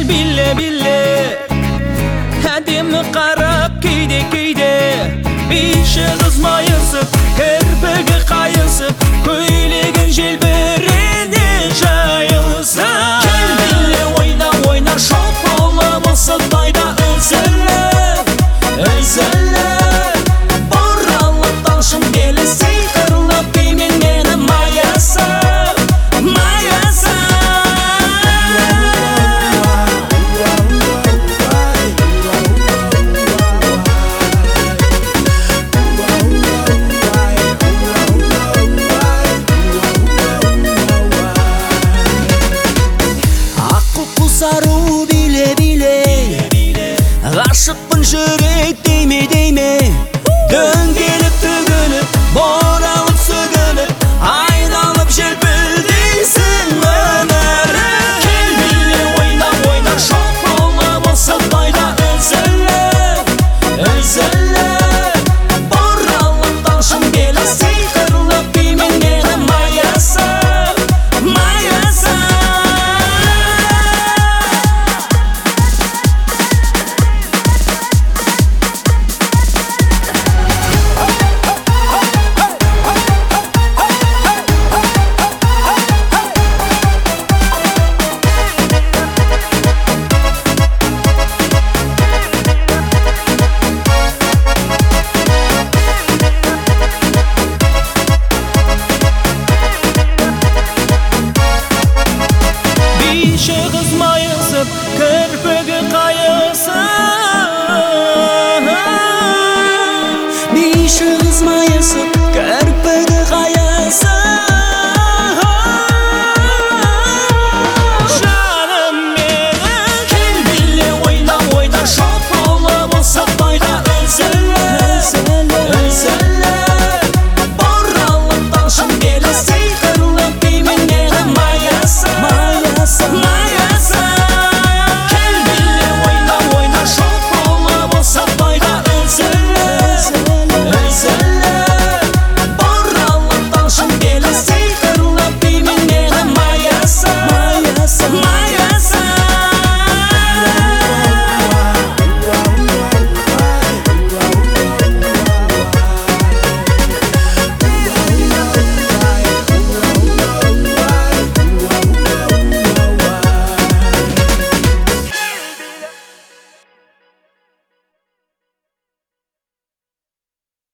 Bille әдемі қарап кейде Бейші қыз майысып, кірпігі қайысып, көйлеген желбірене жайылысып. Кел биле ойна, шоқ болып ысытайда үзіліп Бұралып талшын келі сиқырлап деймен мені майысып Сару биле Ғашықпын жүрек дейме Дөңге